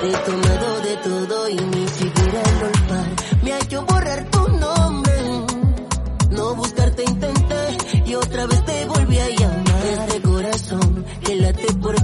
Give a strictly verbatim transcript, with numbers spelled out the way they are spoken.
He tomado de todo y ni siquiera el olfar me ha hecho borrar tu nombre. No buscarte intenté y otra vez te volví a llamar. Este corazón que late por